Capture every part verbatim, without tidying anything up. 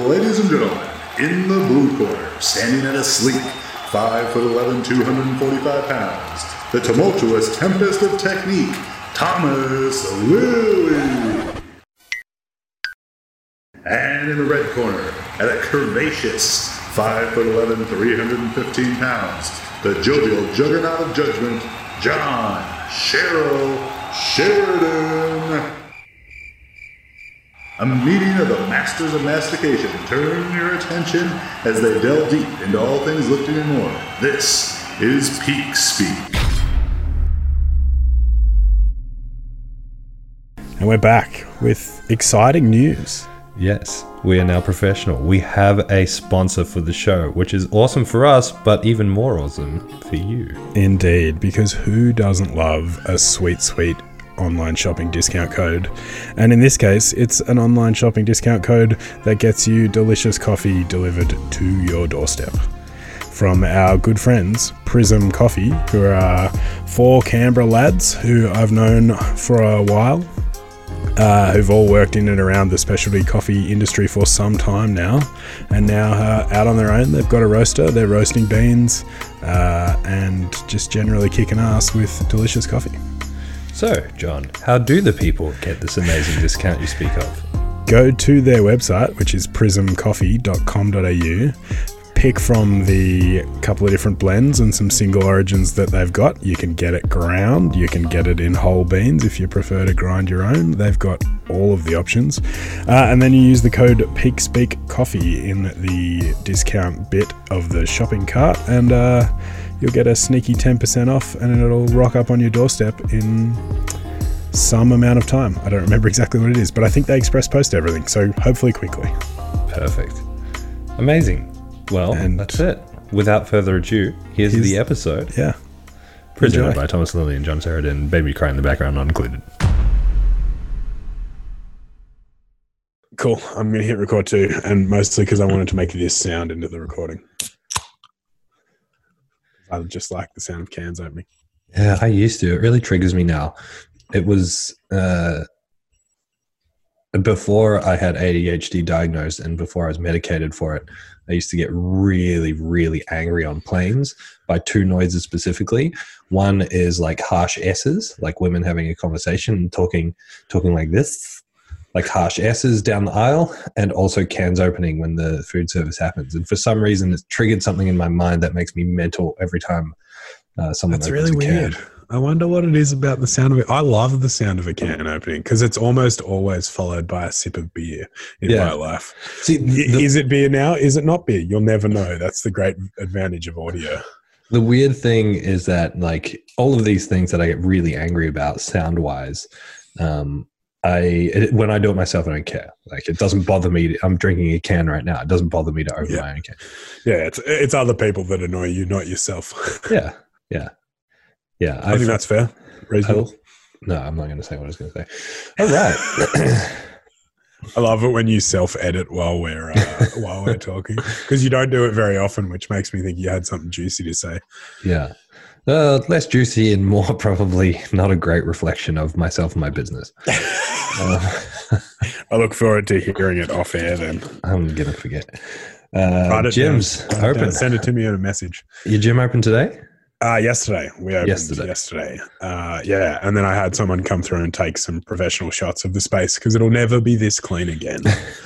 Ladies and gentlemen, in the blue corner, standing at a sleek five foot eleven, two hundred forty-five pounds, the tumultuous tempest of technique, Thomas Lilly. And in the red corner, at a curvaceous five foot eleven, three hundred fifteen pounds, the jovial juggernaut of judgment, John Cheryl Sheridan. A meeting of the masters of mastication. Turn your attention as they delve deep into all things lifting and more. This is Peak Speak. And we're back with exciting news. Yes, we are now professional. We have a sponsor for the show, which is awesome for us, but even more awesome for you. Indeed, because who doesn't love a sweet, sweet online shopping discount code? And in this case, it's an online shopping discount code that gets you delicious coffee delivered to your doorstep. From our good friends, Prism Coffee, who are four Canberra lads who I've known for a while. Uh, who've all worked in and around the specialty coffee industry for some time now, and now uh, out on their own. They've got a roaster, they're roasting beans, uh, and just generally kicking ass with delicious coffee. So, John, how do the people get this amazing discount you speak of? Go to their website, which is prism coffee dot com dot a u. Pick from the couple of different blends and some single origins that they've got. You can get it ground, you can get it in whole beans if you prefer to grind your own. They've got all of the options. Uh, and then you use the code PeakSpeakCoffee in the discount bit of the shopping cart, and uh, you'll get a sneaky ten percent off, and it'll rock up on your doorstep in some amount of time. I don't remember exactly what it is, but I think they express post everything, so hopefully quickly. Perfect. Amazing. Well, and that's it. Without further ado, here's, here's the episode. Yeah. Presented Enjoy. by Thomas Lilly and John Sheridan. Baby cry in the background, not included. Cool. I'm going to hit record too, and mostly because I wanted to make this sound into the recording. I just like the sound of cans opening. Yeah, I used to. It really triggers me now. It was uh, before I had A D H D diagnosed and before I was medicated for it. I used to get really, really angry on planes by two noises specifically. One is like harsh S's, like women having a conversation and talking, talking like this, like harsh S's down the aisle, and also cans opening when the food service happens. And for some reason, it's triggered something in my mind that makes me mental every time uh, someone That's opens really a can. weird. I wonder what it is about the sound of it. I love the sound of a can opening because it's almost always followed by a sip of beer in Yeah. my life. See, the, Is it beer now? Is it not beer? You'll never know. That's the great advantage of audio. the weird thing is that like all of these things that I get really angry about sound wise, um, I it, when I do it myself, I don't care. Like it doesn't bother me. I'm drinking a can right now. It doesn't bother me to open Yeah. my own can. Yeah, it's it's other people that annoy you, not yourself. Yeah, yeah, yeah. I think that's fair. Reasonable. I, no, I'm not going to say what I was going to say. All right. I love it when you self-edit while we're uh, while we're talking because you don't do it very often, which makes me think you had something juicy to say. Yeah. Uh, less juicy and more probably not a great reflection of myself and my business. uh, I look forward to hearing it off air then. I'm going to forget. Uh, Write it gyms down. Write it open. down. Send it to me in a message. Your gym open today? Uh, yesterday. We opened Yesterday. yesterday. Uh, yeah. And then I had someone come through and take some professional shots of the space because it'll never be this clean again.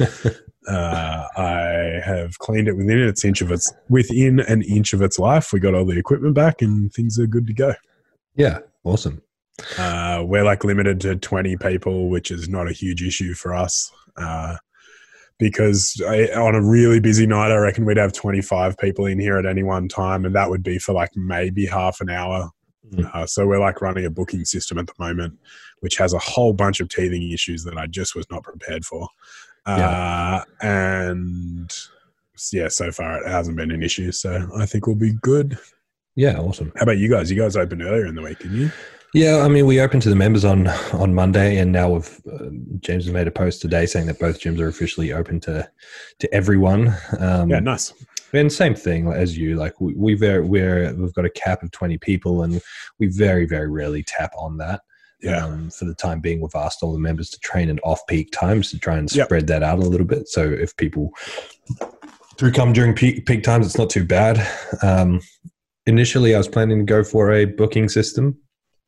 uh, I have cleaned it within its inch of its within an inch of its life. We got all the equipment back and things are good to go. Yeah. Awesome. Uh, we're like limited to twenty people, which is not a huge issue for us. Uh, because I, on a really busy night, I reckon we'd have twenty-five people in here at any one time, and that would be for like maybe half an hour. Mm. Uh, so we're like running a booking system at the moment, which has a whole bunch of teething issues that I just was not prepared for. Uh, yeah. And yeah, so far it hasn't been an issue. So I think we'll be good. Yeah. Awesome. How about you guys? You guys opened earlier in the week, didn't you? Yeah, I mean, we opened to the members on, on Monday, and now we've uh, James has made a post today saying that both gyms are officially open to to everyone. Um, Yeah, nice. And same thing as you, like we, we very we're we've got a cap of twenty people, and we very very rarely tap on that. Yeah. Um, for the time being, we've asked all the members to train at off-peak times to try and Yep. spread that out a little bit. So if people do come during peak, peak times, it's not too bad. Um, initially, I was planning to go for a booking system,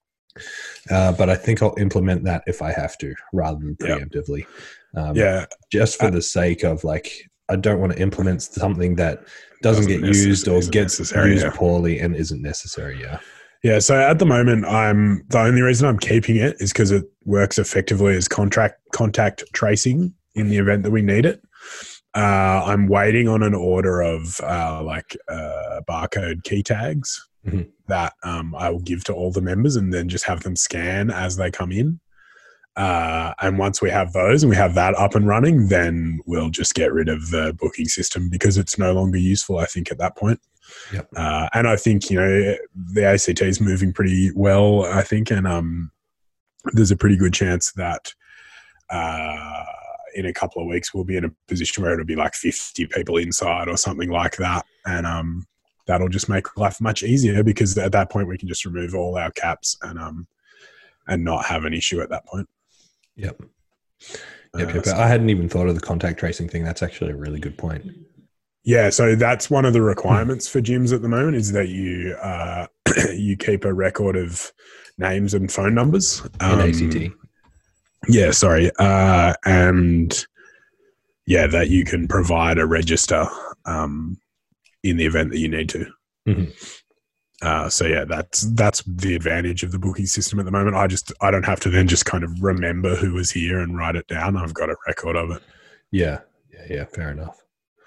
uh, but I think I'll implement that if I have to, rather than Yep. preemptively. Um, Yeah. just for Uh, the sake of like, I don't want to implement something that doesn't, Doesn't get necess- used or isn't gets necessary, used yeah. poorly and isn't necessary. Yeah. Yeah, so at the moment, I'm the only reason I'm keeping it is because it works effectively as contract contact tracing in the event that we need it. Uh, I'm waiting on an order of uh, like uh, barcode key tags Mhm. that um, I will give to all the members and then just have them scan as they come in. Uh, and once we have those and we have that up and running, then we'll just get rid of the booking system because it's no longer useful, I think, at that point. Yep. Uh, and I think, you know, the A C T is moving pretty well, I think, and um, there's a pretty good chance that uh, in a couple of weeks we'll be in a position where it'll be like fifty people inside or something like that. And um, that'll just make life much easier because at that point we can just remove all our caps and um, and not have an issue at that point. Yep. Yep, Uh, yep. so- I hadn't even thought of the contact tracing thing. That's actually a really good point. Yeah, so that's one of the requirements for gyms at the moment is that you uh, you keep a record of names and phone numbers. In Um, A C T. Yeah, sorry. Uh, and yeah, that you can provide a register um, in the event that you need to. Mhm. Uh, so yeah, that's that's the advantage of the booking system at the moment. I just I don't have to then just kind of remember who was here and write it down. I've got a record of it. Yeah. Yeah. Yeah. Fair enough.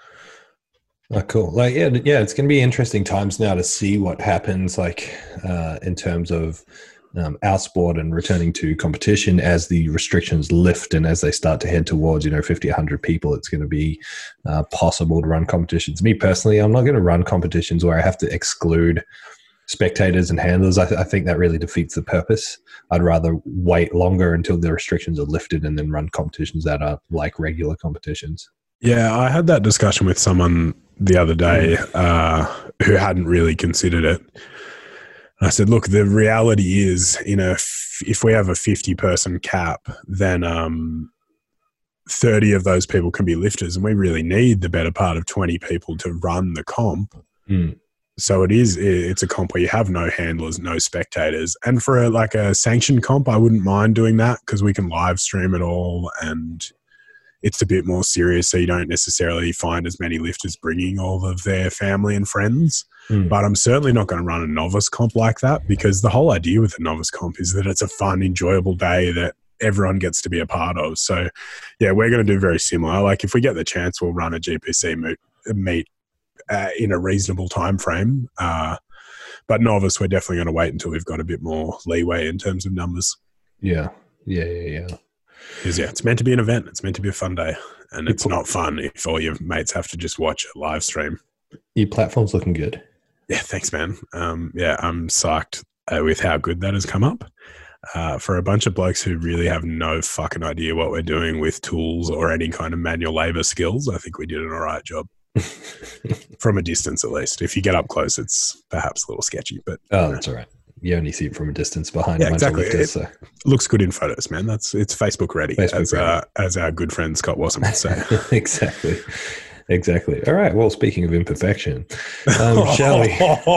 Oh, cool. Like, yeah, yeah, it's going to be interesting times now to see what happens, like, uh, in terms of um, our sport and returning to competition as the restrictions lift and as they start to head towards, you know, fifty, one hundred people, it's going to be uh, possible to run competitions. Me personally, I'm not going to run competitions where I have to exclude spectators and handlers. I, th- I think that really defeats the purpose. I'd rather wait longer until the restrictions are lifted and then run competitions that are like regular competitions. Yeah, I had that discussion with someone the other day uh, who hadn't really considered it. I said, look, the reality is, you know, if, if we have a fifty-person cap, then um, thirty of those people can be lifters, and we really need the better part of twenty people to run the comp. Mm. So it is, it's a comp where you have no handlers, no spectators. And for a, like a sanctioned comp, I wouldn't mind doing that because we can live stream it all and it's a bit more serious. So you don't necessarily find as many lifters bringing all of their family and friends. Mm. But I'm certainly not going to run a novice comp like that because the whole idea with a novice comp is that it's a fun, enjoyable day that everyone gets to be a part of. So yeah, we're going to do very similar. Like if we get the chance, we'll run a G P C meet, meet uh, in a reasonable time frame. Uh, but novice, we're definitely going to wait until we've got a bit more leeway in terms of numbers. Yeah. Yeah. Yeah. Yeah. Because yeah, it's meant to be an event. It's meant to be a fun day. And it's People- not fun if all your mates have to just watch a live stream. Your platform's looking good. Yeah, thanks, man. Um, yeah, I'm psyched uh, with how good that has come up. Uh, for a bunch of blokes who really have no fucking idea what we're doing with tools or any kind of manual labor skills, I think we did an all right job. From a distance, at least. If you get up close, it's perhaps a little sketchy, but Oh, that's all right. You only see it from a distance behind Yeah, a bunch exactly. of lifters. It- So. looks good in photos, man. That's it's Facebook ready, Facebook as, ready. Uh, as our good friend Scott Wasson would say. Exactly. Exactly. All right. Well, speaking of imperfection, um, shall we?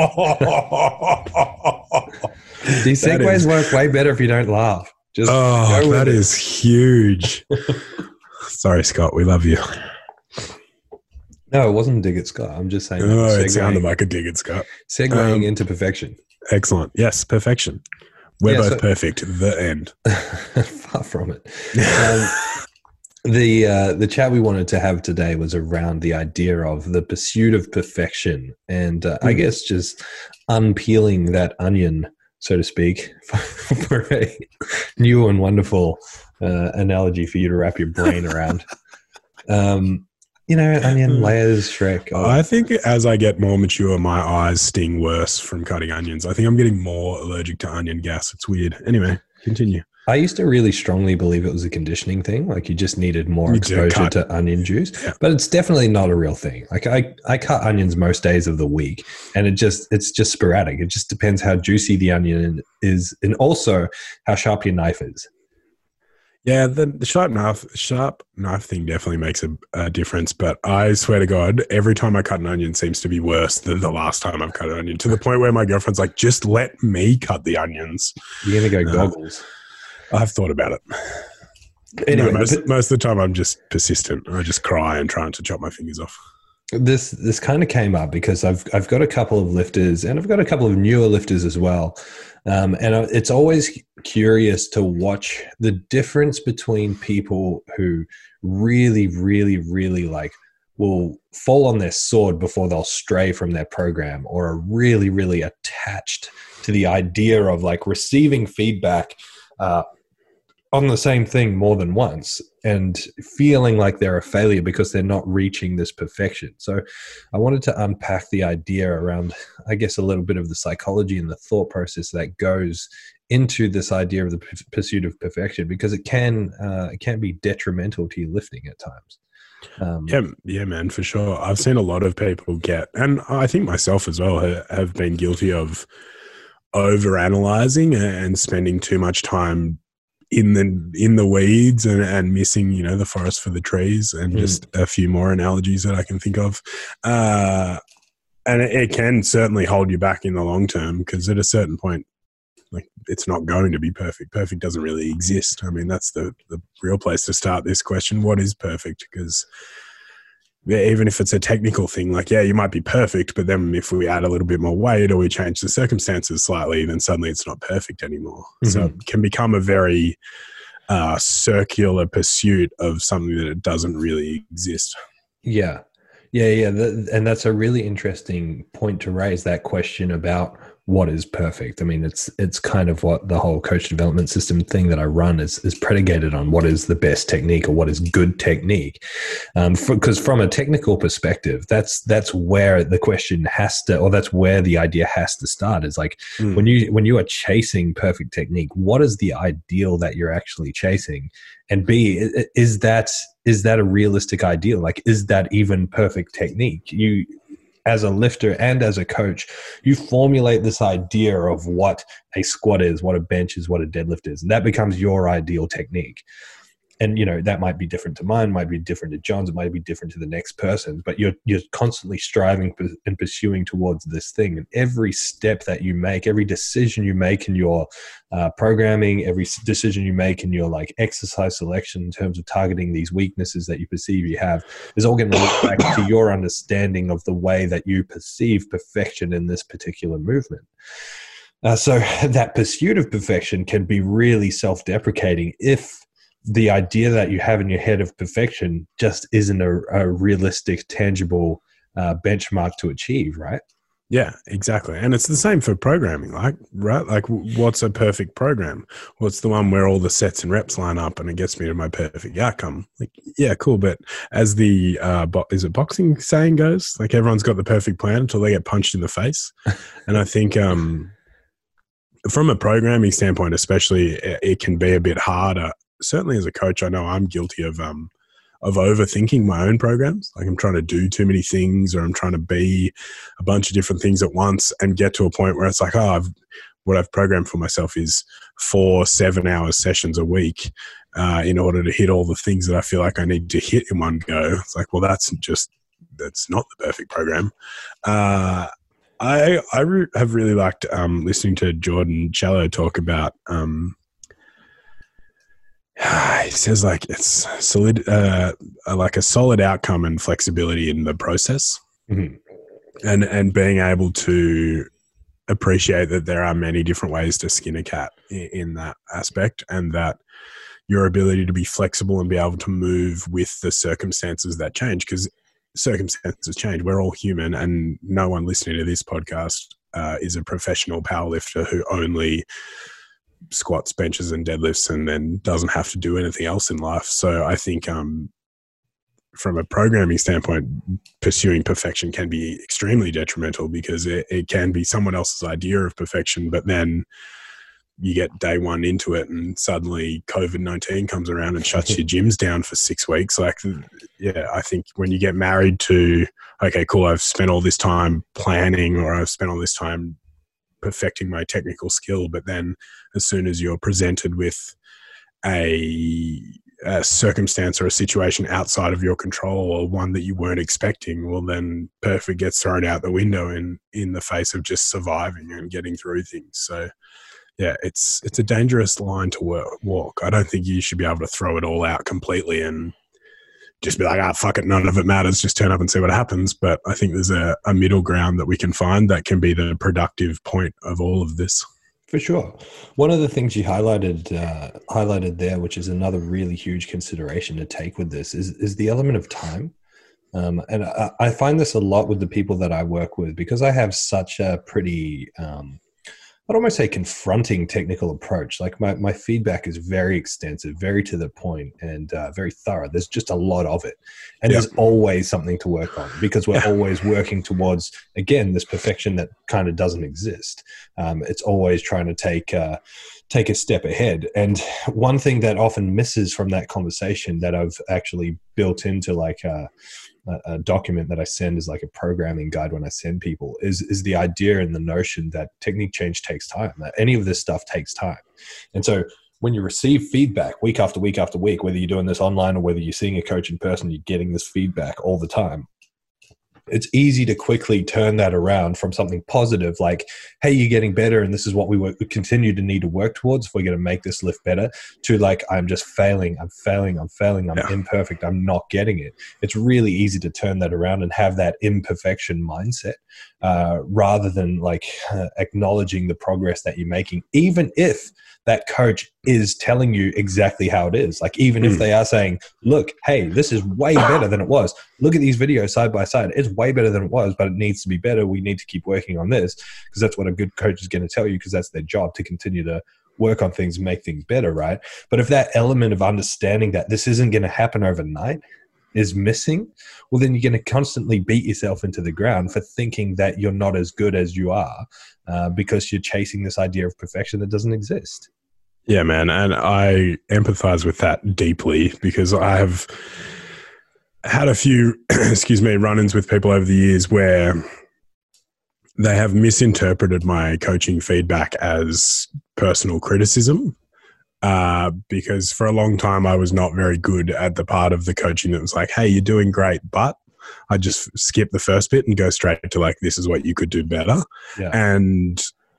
These That segues is- work way better if you don't laugh. Just Oh, go with that it. is huge. Sorry, Scott. We love you. No, it wasn't dig at Scott. I'm just saying. Oh, it segueing- sounded like a dig at Scott. segueing um, into perfection. Excellent. Yes, perfection. We're Yeah, both so- perfect. The end. Far from it. Um, the uh, the chat we wanted to have today was around the idea of the pursuit of perfection, and uh, I Mm. guess just unpeeling that onion, so to speak, for a new and wonderful uh, analogy for you to wrap your brain around. Um, you know, onion layers, Shrek. Oh, I think as I get more mature, my eyes sting worse from cutting onions. I think I'm getting more allergic to onion gas. It's weird. Anyway, continue. I used to really strongly believe it was a conditioning thing. Like you just needed more You exposure to onion juice, Yeah. but it's definitely not a real thing. Like I, I cut onions most days of the week, and it just it's just sporadic. It just depends how juicy the onion is, and also how sharp your knife is. Yeah, the, the sharp knife, sharp knife thing definitely makes a, a difference. But I swear to God, every time I cut an onion seems to be worse than the last time I've cut an onion. To the point where my girlfriend's like, "Just let me cut the onions." You're gonna go Uh, goggles. I've thought about it. Anyway, No, most, but- most of the time I'm just persistent. I just cry and trying to chop my fingers off. This this kind of came up because I've I've got a couple of lifters, and I've got a couple of newer lifters as well, um, and it's always curious to watch the difference between people who really, really, really like will fall on their sword before they'll stray from their program, or are really, really attached to the idea of like receiving feedback uh, on the same thing more than once and feeling like they're a failure because they're not reaching this perfection. So I wanted to unpack the idea around, I guess, a little bit of the psychology and the thought process that goes into this idea of the p- pursuit of perfection, because it can uh, it can be detrimental to your lifting at times. Um, Yeah, yeah, man, for sure. I've seen a lot of people get, and I think myself as well, ha- have been guilty of overanalyzing and spending too much time in the in the weeds and, and missing, you know, the forest for the trees, and Mm. just a few more analogies that I can think of. Uh, and it, it can certainly hold you back in the long term, because at a certain point, like, it's not going to be perfect. Perfect doesn't really exist. I mean, that's the, the real place to start this question. What is perfect? Because yeah, even if it's a technical thing, like, yeah, you might be perfect, but then if we add a little bit more weight or we change the circumstances slightly, then suddenly it's not perfect anymore. Mm-hmm. So it can become a very uh, circular pursuit of something that it doesn't really exist. Yeah. Yeah, yeah. Th- and that's a really interesting point to raise, that question about what is perfect. I mean, it's it's kind of what the whole coach development system thing that I run is, is predicated on. What is the best technique, or what is good technique? Because um, from a technical perspective, that's that's where the question has to, or that's where the idea has to start. Is like mm. when you when you are chasing perfect technique, what is the ideal that you're actually chasing? And B, is that is that a realistic ideal? Like, is that even perfect technique? You, as a lifter and as a coach, you formulate this idea of what a squat is, what a bench is, what a deadlift is, and that becomes your ideal technique. And, you know, that might be different to mine, might be different to John's, it might be different to the next person, but you're you're constantly striving and pursuing towards this thing. And every step that you make, every decision you make in your uh, programming, every decision you make in your like exercise selection in terms of targeting these weaknesses that you perceive you have, is all going to look back to your understanding of the way that you perceive perfection in this particular movement. Uh, so that pursuit of perfection can be really self-deprecating if the idea that you have in your head of perfection just isn't a, a realistic, tangible uh, benchmark to achieve, right? Yeah, exactly. And it's the same for programming, like, right? Like, what's a perfect program? What's the one where all the sets and reps line up and it gets me to my perfect outcome? Like, yeah, cool. But as the, uh, bo- is it boxing saying goes, like, everyone's got the perfect plan until they get punched in the face. And I think, um, from a programming standpoint, especially, it, it can be a bit harder. Certainly as a coach, I know I'm guilty of um, of overthinking my own programs. Like, I'm trying to do too many things, or I'm trying to be a bunch of different things at once, and get to a point where it's like, oh, I've, what I've programmed for myself is four seven hour sessions a week uh, in order to hit all the things that I feel like I need to hit in one go. It's like, well, that's just, that's not the perfect program. Uh, I I re- have really liked um, listening to Jordan Cello talk about um, he says like it's solid, uh, like a solid outcome and flexibility in the process, mm-hmm. and and being able to appreciate that there are many different ways to skin a cat in, in that aspect, and that your ability to be flexible and be able to move with the circumstances that change, because circumstances change. We're all human, and no one listening to this podcast uh, is a professional powerlifter who only squats, benches, and deadlifts, and then doesn't have to do anything else in life. So I think um, from a programming standpoint, pursuing perfection can be extremely detrimental, because it, it can be someone else's idea of perfection, but then you get day one into it and suddenly COVID nineteen comes around and shuts your gyms down for six weeks. Like, yeah, I think when you get married to, okay, cool, I've spent all this time planning, or I've spent all this time perfecting my technical skill, but then as soon as you're presented with a, a circumstance or a situation outside of your control, or one that you weren't expecting, well, then perfect gets thrown out the window in, in the face of just surviving and getting through things. So, yeah, it's it's a dangerous line to work, walk. I don't think you should be able to throw it all out completely and just be like, ah, fuck it, none of it matters, just turn up and see what happens. But I think there's a, a middle ground that we can find that can be the productive point of all of this. For sure. One of the things you highlighted uh, highlighted there, which is another really huge consideration to take with this, is, is the element of time. Um, and I, I find this a lot with the people that I work with, because I have such a pretty... Um, I'd almost say confronting technical approach. Like my, my feedback is very extensive, very to the point, and uh, very thorough. There's just a lot of it. And yep. there's always something to work on, because we're yeah. always working towards, again, this perfection that kind of doesn't exist. Um, it's always trying to take, uh, take a step ahead. And one thing that often misses from that conversation that I've actually built into like a, a document that I send as like a programming guide when I send people is, is the idea and the notion that technique change takes time, that any of this stuff takes time. And so when you receive feedback week after week after week, whether you're doing this online or whether you're seeing a coach in person, you're getting this feedback all the time. It's easy to quickly turn that around from something positive, like, hey, you're getting better and this is what we, work, we continue to need to work towards if we're going to make this lift better, to like, I'm just failing, I'm failing, I'm failing, I'm yeah. imperfect, I'm not getting it. It's really easy to turn that around and have that imperfection mindset uh, rather than like uh, acknowledging the progress that you're making, even if that coach is telling you exactly how it is. Like, even mm. if they are saying, look, hey, this is way better than it was. Look at these videos side by side. It's way better than it was, but it needs to be better. We need to keep working on this, because that's what a good coach is going to tell you, because that's their job, to continue to work on things and make things better, right? But if that element of understanding that this isn't going to happen overnight is missing, well, then you're going to constantly beat yourself into the ground for thinking that you're not as good as you are uh, because you're chasing this idea of perfection that doesn't exist. Yeah, man. And I empathize with that deeply, because I have had a few, excuse me, run-ins with people over the years where they have misinterpreted my coaching feedback as personal criticism. Uh, because for a long time I was not very good at the part of the coaching that was like, hey, you're doing great, but I just skip the first bit and go straight to like, this is what you could do better. Yeah. And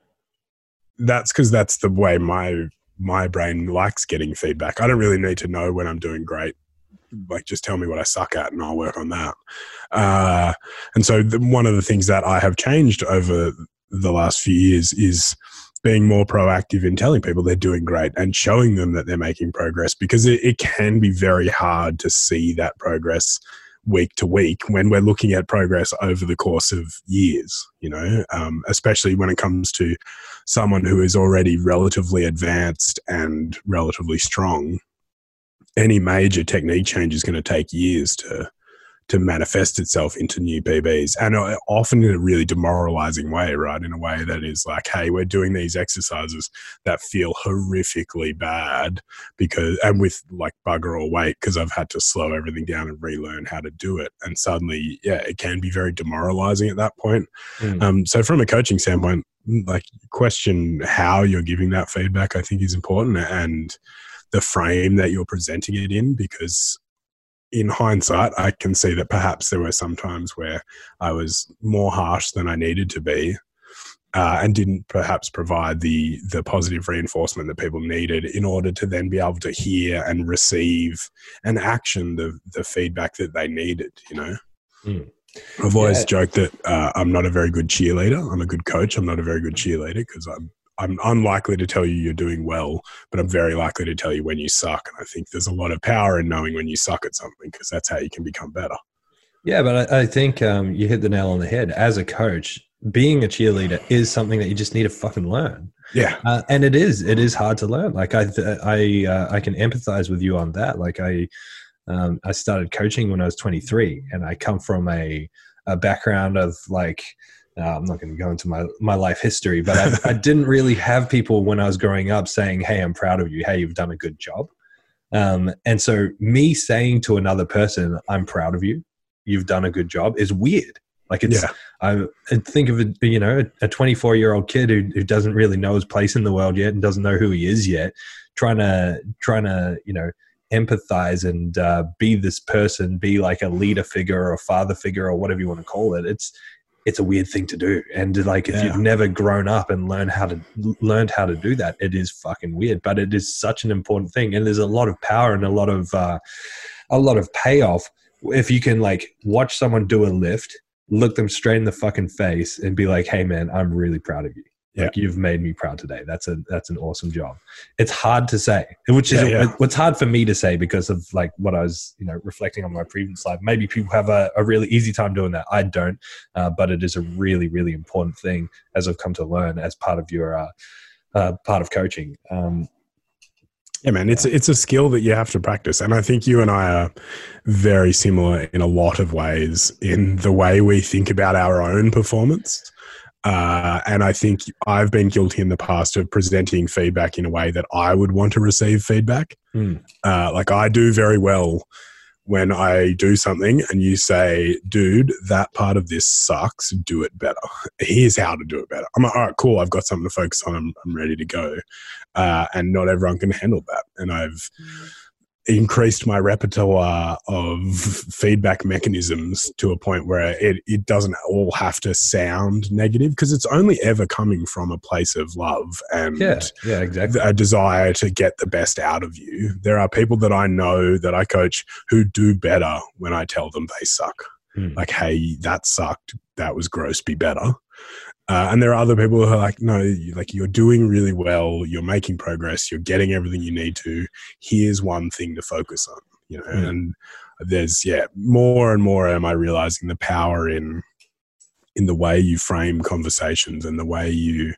that's because that's the way my my brain likes getting feedback. I don't really need to know when I'm doing great. Like, just tell me what I suck at and I'll work on that. Uh, and so the, one of the things that I have changed over the last few years is being more proactive in telling people they're doing great and showing them that they're making progress, because it, it can be very hard to see that progress week to week when we're looking at progress over the course of years, you know, um, especially when it comes to someone who is already relatively advanced and relatively strong. Any major technique change is going to take years to to manifest itself into new P Bs, and often in a really demoralizing way, right? In a way that is like, hey, we're doing these exercises that feel horrifically bad because, and with like bugger all weight, because I've had to slow everything down and relearn how to do it. And suddenly, yeah, it can be very demoralizing at that point. Mm. Um, so from a coaching standpoint, like, question how you're giving that feedback, I think is important, and the frame that you're presenting it in, because in hindsight, I can see that perhaps there were some times where I was more harsh than I needed to be, uh, and didn't perhaps provide the the positive reinforcement that people needed in order to then be able to hear and receive and action the the feedback that they needed, you know? Mm. I've always yeah. joked that uh, I'm not a very good cheerleader. I'm a good coach. I'm not a very good cheerleader, because I'm I'm unlikely to tell you you're doing well, but I'm very likely to tell you when you suck. And I think there's a lot of power in knowing when you suck at something, because that's how you can become better. Yeah, but I, I think um, you hit the nail on the head. As a coach, being a cheerleader is something that you just need to fucking learn. Yeah. Uh, and it is. It is hard to learn. Like, I I, uh, I can empathize with you on that. Like, I um, I started coaching when I was twenty-three, and I come from a, a background of like, Uh, I'm not going to go into my, my life history, but I, I didn't really have people when I was growing up saying, hey, I'm proud of you. Hey, you've done a good job. Um, and so me saying to another person, I'm proud of you, you've done a good job, is weird. Like it's, yeah. I, I think of it, you know, a twenty-four year old kid who, who doesn't really know his place in the world yet and doesn't know who he is yet, trying to, trying to, you know, empathize and uh, be this person, be like a leader figure or a father figure or whatever you want to call it. It's, it's a weird thing to do. And like, if yeah. you've never grown up and learned how to learned how to do that, it is fucking weird, but it is such an important thing. And there's a lot of power and a lot of, uh, a lot of payoff if you can like watch someone do a lift, look them straight in the fucking face and be like, hey man, I'm really proud of you. Yeah. Like you've made me proud today. That's a, that's an awesome job. It's hard to say, which is, yeah, yeah. what's hard for me to say because of like what I was, you know, reflecting on my previous life. Maybe people have a, a really easy time doing that. I don't, uh, but it is a really, really important thing as I've come to learn as part of your, uh, uh, part of coaching. Um, Yeah, man, it's it's a skill that you have to practice. And I think you and I are very similar in a lot of ways in the way we think about our own performance. Uh, and I think I've been guilty in the past of presenting feedback in a way that I would want to receive feedback. Mm. Uh, like I do very well when I do something and you say, dude, that part of this sucks, do it better. Here's how to do it better. I'm like, all right, cool. I've got something to focus on. I'm, I'm ready to go. Uh, and not everyone can handle that. And I've increased my repertoire of feedback mechanisms to a point where it, it doesn't all have to sound negative because it's only ever coming from a place of love and yeah, yeah, exactly. a desire to get the best out of you. There are people that I know that I coach who do better when I tell them they suck. Hmm. Like, hey, that sucked. That was gross. Be better. Uh, and there are other people who are like, no, like you're doing really well. You're making progress. You're getting everything you need to. Here's one thing to focus on, you know, mm. and there's, yeah, more and more am I realizing the power in, in the way you frame conversations and the way you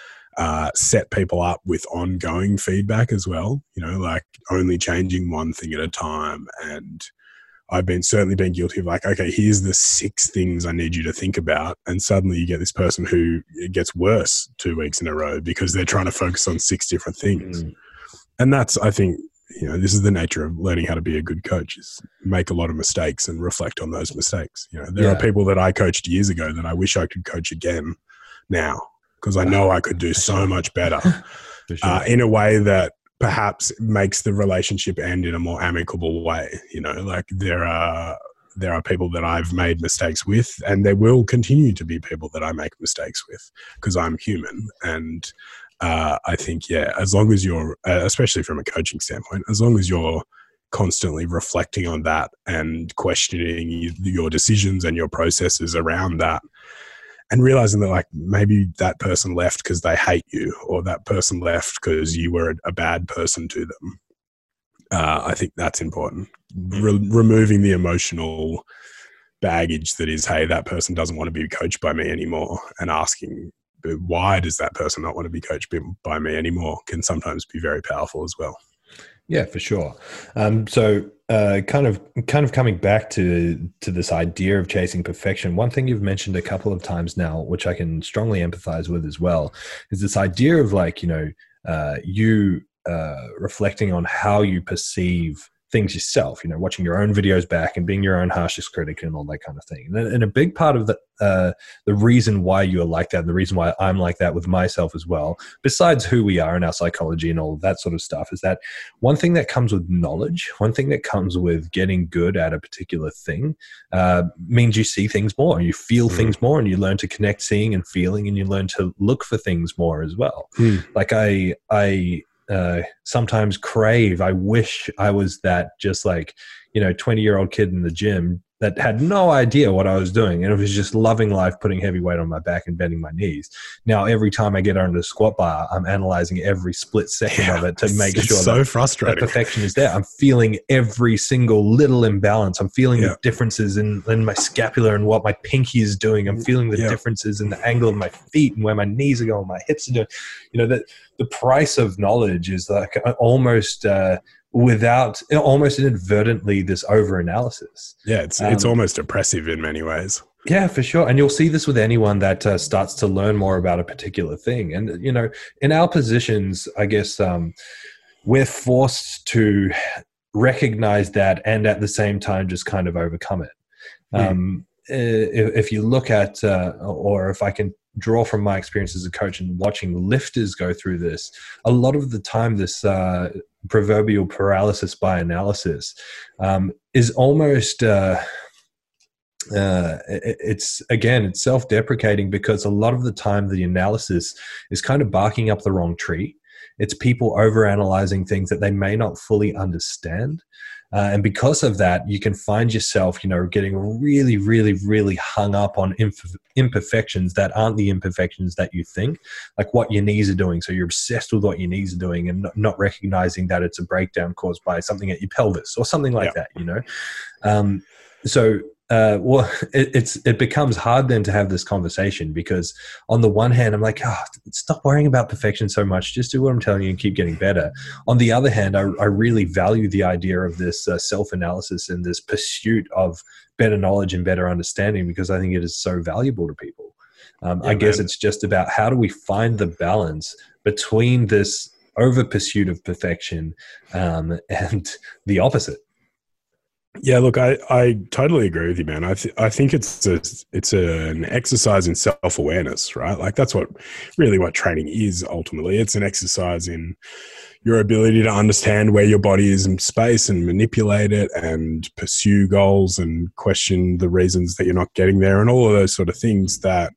uh, set people up with ongoing feedback as well, you know, like only changing one thing at a time. And I've been certainly been guilty of like, okay, here's the six things I need you to think about. And suddenly you get this person who it gets worse two weeks in a row because they're trying to focus on six different things. Mm. And that's, I think, you know, this is the nature of learning how to be a good coach is make a lot of mistakes and reflect on those mistakes. You know, there yeah. are people that I coached years ago that I wish I could coach again now because I know I could do so much better sure. uh, in a way that perhaps makes the relationship end in a more amicable way. You know, like there are, there are people that I've made mistakes with and there will continue to be people that I make mistakes with because I'm human. And uh, I think, yeah, as long as you're, uh, especially from a coaching standpoint, as long as you're constantly reflecting on that and questioning your decisions and your processes around that, and realizing that like maybe that person left because they hate you or that person left because you were a bad person to them. Uh, I think that's important. Re- removing the emotional baggage that is, hey, that person doesn't want to be coached by me anymore, and asking why does that person not want to be coached by me anymore can sometimes be very powerful as well. Yeah, for sure. Um, so uh, kind of kind of coming back to to this idea of chasing perfection, one thing you've mentioned a couple of times now, which I can strongly empathize with as well, is this idea of like, you know, uh, you uh, reflecting on how you perceive things yourself, you know, watching your own videos back and being your own harshest critic and all that kind of thing. And, and a big part of the, uh, the reason why you're like that, and the reason why I'm like that with myself as well, besides who we are in our psychology and all of that sort of stuff, is that one thing that comes with knowledge, one thing that comes with getting good at a particular thing, uh, means you see things more, you feel mm. things more, and you learn to connect seeing and feeling, and you learn to look for things more as well. Mm. Like I, I, uh, sometimes crave, I wish I was that just like, you know, twenty year old kid in the gym that had no idea what I was doing. And it was just loving life, putting heavy weight on my back and bending my knees. Now, every time I get under the squat bar, I'm analyzing every split second yeah, of it to make sure so that, frustrating. that perfection is there. I'm feeling every single little imbalance. I'm feeling yeah. the differences in, in my scapula and what my pinky is doing. I'm feeling the yeah. differences in the angle of my feet and where my knees are going, my hips are doing. You know, that the price of knowledge is like almost uh, without almost inadvertently this over analysis. Yeah, it's Um, it's almost oppressive in many ways. Yeah, for sure. And you'll see this with anyone that uh, starts to learn more about a particular thing. And, you know, in our positions, I guess um, we're forced to recognize that and at the same time just kind of overcome it. Mm. Um, if, if you look at, uh, or if I can draw from my experience as a coach and watching lifters go through this, a lot of the time this uh, proverbial paralysis by analysis um, is almost... Uh, uh it, it's again it's self-deprecating, because a lot of the time the analysis is kind of barking up the wrong tree. It's people over-analyzing things that they may not fully understand, uh, and because of that you can find yourself, you know, getting really really really hung up on imp- imperfections that aren't the imperfections that you think, like what your knees are doing. So you're obsessed with what your knees are doing and not, not recognizing that it's a breakdown caused by something at your pelvis or something like Yeah. that, you know. um so Uh, well, it, it's it becomes hard then to have this conversation, because on the one hand, I'm like, oh, stop worrying about perfection so much. Just do what I'm telling you and keep getting better. On the other hand, I, I really value the idea of this uh, self-analysis and this pursuit of better knowledge and better understanding, because I think it is so valuable to people. Um, Yeah, I guess man. it's just about how do we find the balance between this over pursuit of perfection um, and the opposite. Yeah, look, I, I totally agree with you, man. I th- I think it's a, it's a, an exercise in self awareness, right? Like that's what really what training is ultimately. It's an exercise in your ability to understand where your body is in space and manipulate it and pursue goals and question the reasons that you're not getting there and all of those sort of things that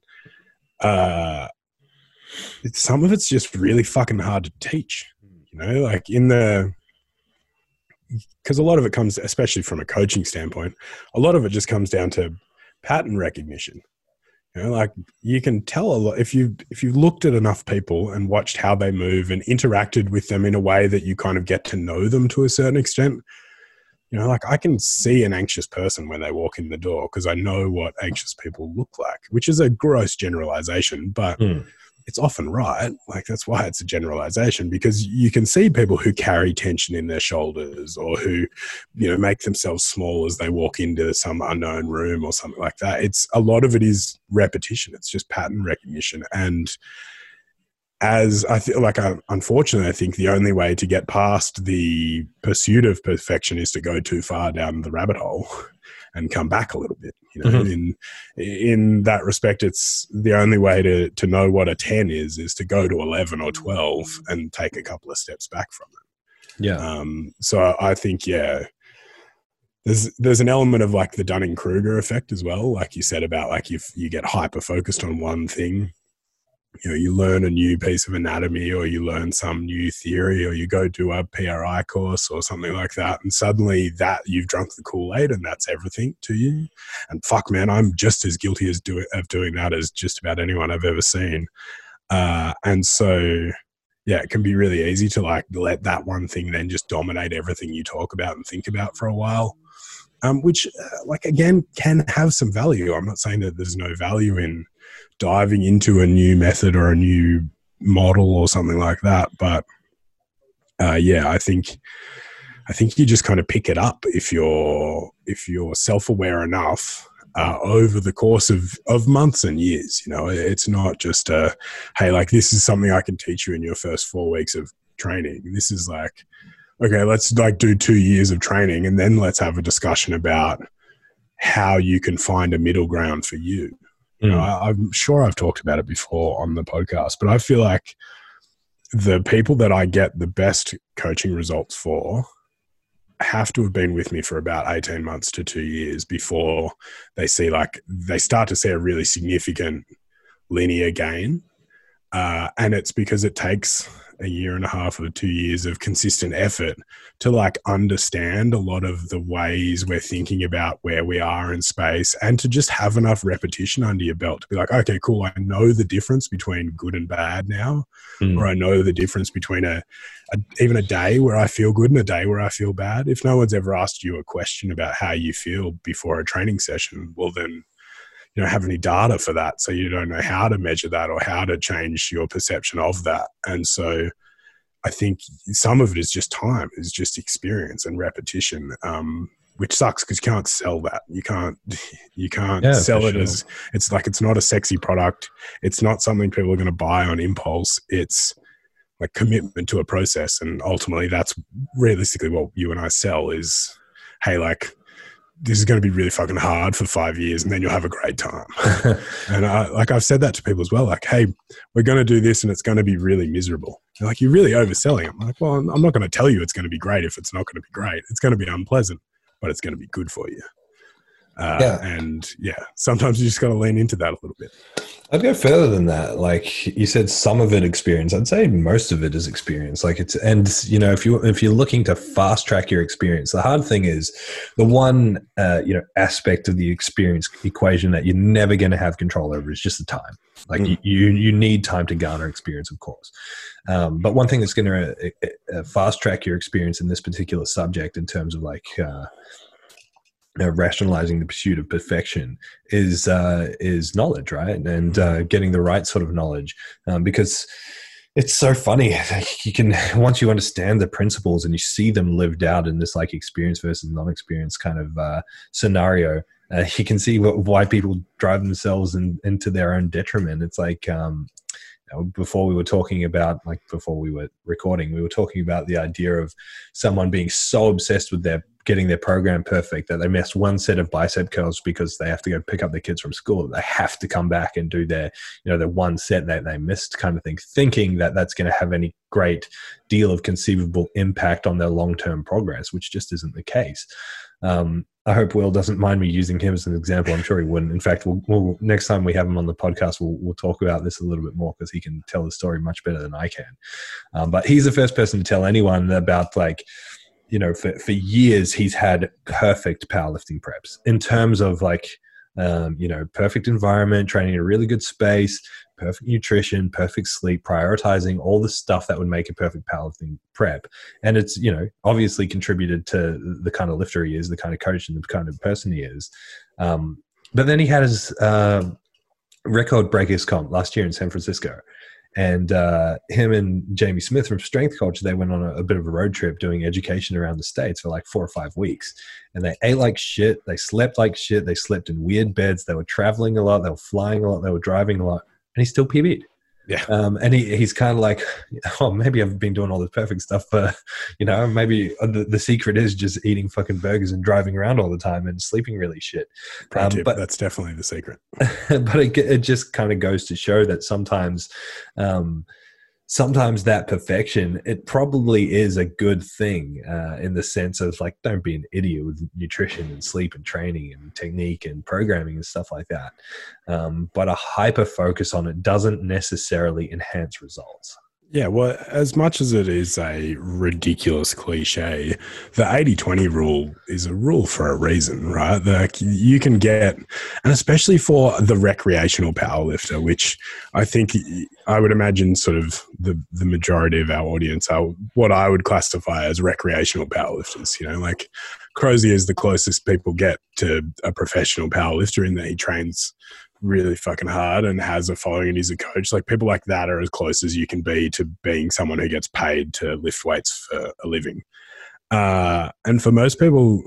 uh, it's, some of it's just really fucking hard to teach, you know, like in the, because a lot of it comes, especially from a coaching standpoint, a lot of it just comes down to pattern recognition. You know, like you can tell a lot if you if you've looked at enough people and watched how they move and interacted with them in a way that you kind of get to know them to a certain extent. You know, like I can see an anxious person when they walk in the door because I know what anxious people look like, which is a gross generalization, but Mm. it's often right. Like that's why it's a generalization, because you can see people who carry tension in their shoulders or who, you know, make themselves small as they walk into some unknown room or something like that. It's a lot of it is repetition. It's just pattern recognition. And as I feel like, I, unfortunately, I think the only way to get past the pursuit of perfection is to go too far down the rabbit hole and come back a little bit. You know, Mhm. in in that respect, it's the only way to to know what a ten is is to go to eleven or twelve and take a couple of steps back from it. Yeah. Um, so I think, yeah, there's there's an element of like the Dunning-Kruger effect as well, like you said about like if you get hyper focused on one thing. You know, you learn a new piece of anatomy or you learn some new theory or you go do a P R I course or something like that. And suddenly that you've drunk the Kool-Aid and that's everything to you. And fuck, man, I'm just as guilty as do, of doing that as just about anyone I've ever seen. Uh, and so, yeah, it can be really easy to like let that one thing then just dominate everything you talk about and think about for a while. Um, which, uh, like, again, can have some value. I'm not saying that there's no value in diving into a new method or a new model or something like that. But, uh, yeah, I think I think you just kind of pick it up if you're if you're self-aware enough uh, over the course of, of months and years. You know, it's not just a, hey, like, this is something I can teach you in your first four weeks of training. This is like, okay, let's like do two years of training and then let's have a discussion about how you can find a middle ground for you. You know, Mm. I, I'm sure I've talked about it before on the podcast, but I feel like the people that I get the best coaching results for have to have been with me for about eighteen months to two years before they see like, they start to see a really significant linear gain. Uh, and it's because it takes a year and a half or two years of consistent effort to like understand a lot of the ways we're thinking about where we are in space and to just have enough repetition under your belt to be like, okay, cool. I know the difference between good and bad now, Mm. or I know the difference between a, a, even a day where I feel good and a day where I feel bad. If no one's ever asked you a question about how you feel before a training session, well then, you don't have any data for that. So you don't know how to measure that or how to change your perception of that. And so I think some of it is just time, is just experience and repetition, um, which sucks because you can't sell that. You can't, you can't Yeah, sell for it sure. as, it's like, it's not a sexy product. It's not something people are going to buy on impulse. It's like commitment to a process. And ultimately that's realistically what you and I sell is, hey, like, this is going to be really fucking hard for five years and then you'll have a great time. And I, like I've said that to people as well, like, hey, we're going to do this and it's going to be really miserable. They're like, you're really overselling it. I'm like, well, I'm not going to tell you it's going to be great if it's not going to be great. It's going to be unpleasant, but it's going to be good for you. Uh, Yeah. And yeah, sometimes you just got to lean into that a little bit. I'd go further than that. Like you said, some of it experience. I'd say most of it is experience. Like it's, and you know, if you if you're looking to fast track your experience, the hard thing is the one uh, you know aspect of the experience equation that you're never going to have control over is just the time. Like mm. you, you you need time to garner experience, of course. Um, but one thing that's going to uh, uh, fast track your experience in this particular subject, in terms of like. Uh, Uh, rationalizing the pursuit of perfection is uh, is knowledge, right? And uh, getting the right sort of knowledge, um, because it's so funny. You can, once you understand the principles and you see them lived out in this like experience versus non-experience kind of uh, scenario, uh, you can see what, why people drive themselves in, into their own detriment. It's like um, you know, before we were talking about, like before we were recording, we were talking about the idea of someone being so obsessed with their getting their program perfect that they missed one set of bicep curls because they have to go pick up their kids from school. They have to come back and do their, you know, the one set that they missed kind of thing, thinking that that's going to have any great deal of conceivable impact on their long-term progress, which just isn't the case. Um, I hope Will doesn't mind me using him as an example. I'm sure he wouldn't. In fact, we'll, we'll next time we have him on the podcast, we'll, we'll talk about this a little bit more because he can tell the story much better than I can. Um, but he's the first person to tell anyone about like, you know, for, for years, he's had perfect powerlifting preps in terms of like, um, you know, perfect environment, training in a really good space, perfect nutrition, perfect sleep, prioritizing all the stuff that would make a perfect powerlifting prep. And it's, you know, obviously contributed to the kind of lifter he is, the kind of coach and the kind of person he is. Um, but then he had his uh, record breakers comp last year in San Francisco. And uh, him and Jamie Smith from Strength Culture, they went on a, a bit of a road trip doing education around the States for like four or five weeks. And they ate like shit. They slept like shit. They slept in weird beds. They were traveling a lot. They were flying a lot. They were driving a lot. And he still P B'd. Yeah. Um, and he, he's kind of like, oh, maybe I've been doing all this perfect stuff, but, you know, maybe the, the secret is just eating fucking burgers and driving around all the time and sleeping really shit. Um, tip, but that's definitely the secret. But it, it just kind of goes to show that sometimes, um, sometimes that perfection, it probably is a good thing uh, in the sense of like, don't be an idiot with nutrition and sleep and training and technique and programming and stuff like that. Um, but a hyper focus on it doesn't necessarily enhance results. Yeah, well, as much as it is a ridiculous cliche, the eighty twenty rule is a rule for a reason, right? Like you can get, and especially for the recreational powerlifter, which I think I would imagine sort of the, the majority of our audience are what I would classify as recreational powerlifters. You know, like Crozier is the closest people get to a professional powerlifter in that he trains really fucking hard and has a following and he's a coach. Like people like that are as close as you can be to being someone who gets paid to lift weights for a living. Uh, and for most people,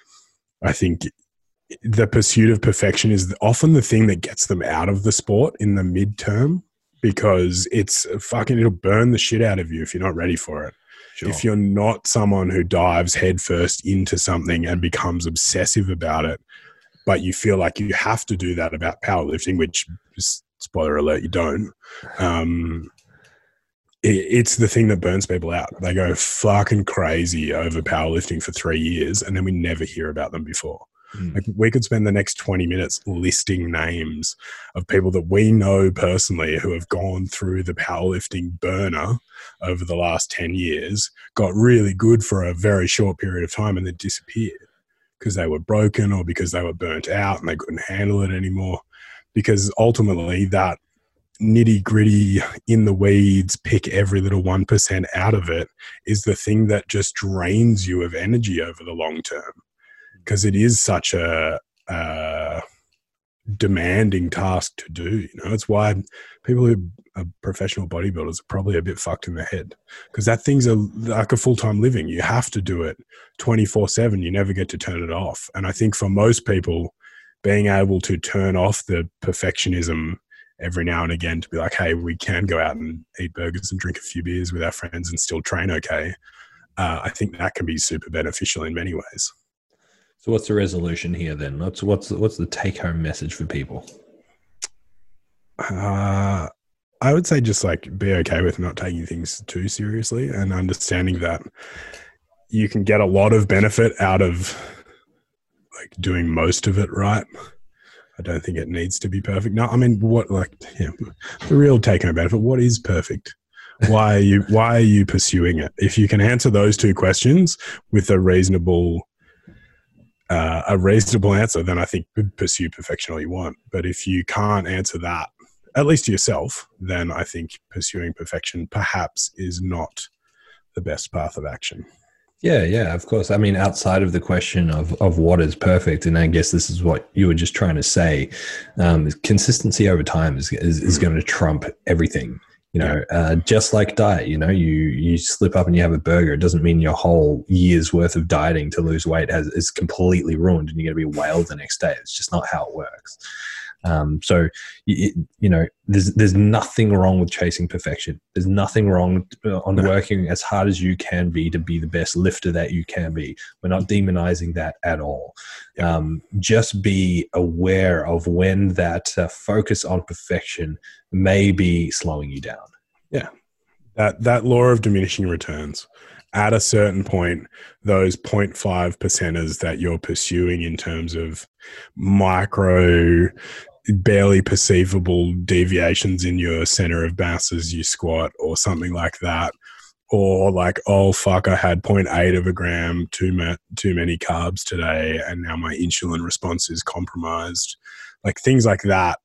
I think the pursuit of perfection is often the thing that gets them out of the sport in the midterm, because it's fucking, it'll burn the shit out of you if you're not ready for it. Sure. If you're not someone who dives headfirst into something and becomes obsessive about it, but you feel like you have to do that about powerlifting, which, spoiler alert, you don't. Um, it, it's the thing that burns people out. They go fucking crazy over powerlifting for three years, and then we never hear about them before. Mm. Like we could spend the next twenty minutes listing names of people that we know personally who have gone through the powerlifting burner over the last ten years, got really good for a very short period of time, and then disappeared. Because they were broken or because they were burnt out and they couldn't handle it anymore. Because ultimately that nitty gritty in the weeds, pick every little one percent out of it is the thing that just drains you of energy over the long term. Because it is such a, a demanding task to do. You know, it's why people who are professional bodybuilders are probably a bit fucked in the head, because that thing's a, like a full-time living. You have to do it twenty-four seven. You never get to turn it off. And I think for most people, being able to turn off the perfectionism every now and again to be like, hey, we can go out and eat burgers and drink a few beers with our friends and still train okay. Uh, I think that can be super beneficial in many ways. So what's the resolution here then? What's what's what's the take-home message for people? Uh, I would say just like be okay with not taking things too seriously and understanding that you can get a lot of benefit out of like doing most of it right. I don't think it needs to be perfect. No, I mean, what like yeah, the real take-home benefit? What is perfect? Why are you why are you pursuing it? If you can answer those two questions with a reasonable uh, a reasonable answer, then I think pursue perfection all you want. But if you can't answer that, at least to yourself, then I think pursuing perfection perhaps is not the best path of action. Yeah, yeah, of course. I mean, outside of the question of, of what is perfect, and I guess this is what you were just trying to say, um, consistency over time is, is, is going to trump everything. You know, uh, just like diet, you know, you, you slip up and you have a burger. It doesn't mean your whole year's worth of dieting to lose weight has is completely ruined and you're going to be whaled the next day. It's just not how it works. Um, so, you, you know, there's there's nothing wrong with chasing perfection. There's nothing wrong on no. working as hard as you can be to be the best lifter that you can be. We're not demonizing that at all. Yeah. Um, just be aware of when that uh, focus on perfection may be slowing you down. Yeah, that that law of diminishing returns. At a certain point, those zero point five percenters that you're pursuing in terms of micro, barely perceivable deviations in your center of mass as you squat or something like that, or like, oh, fuck, I had zero point eight of a gram too, ma- too many carbs today and now my insulin response is compromised. Like things like that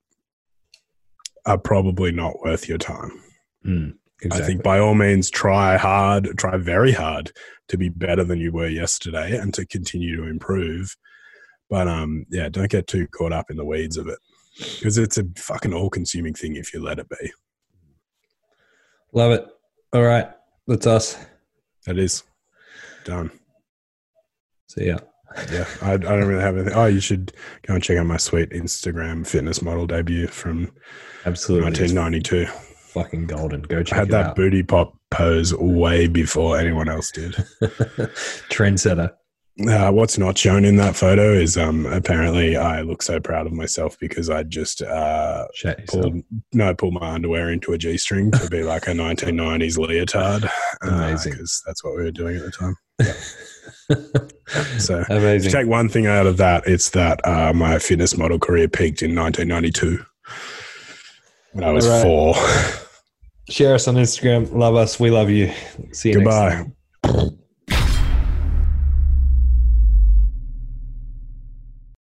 are probably not worth your time. Mm. Exactly. I think by all means, try hard, try very hard to be better than you were yesterday and to continue to improve. But um, yeah, don't get too caught up in the weeds of it because it's a fucking all-consuming thing if you let it be. Love it. All right. That's us. That is. Done. See ya. Yeah, I, I don't really have anything. Oh, you should go and check out my sweet Instagram fitness model debut from Absolutely nineteen ninety-two. Fucking golden. Go check it out. I had that out. booty pop pose way before anyone else did. Trendsetter. Uh, what's not shown in that photo is um, apparently I look so proud of myself because I just uh, pulled no pulled my underwear into a G-string to be like a nineteen nineties leotard. Amazing, because uh, that's what we were doing at the time. Yeah. So amazing. To take one thing out of that, it's that uh, my fitness model career peaked in nineteen ninety-two when I was right. four. Share us on Instagram. Love us. We love you. See you Goodbye. next time.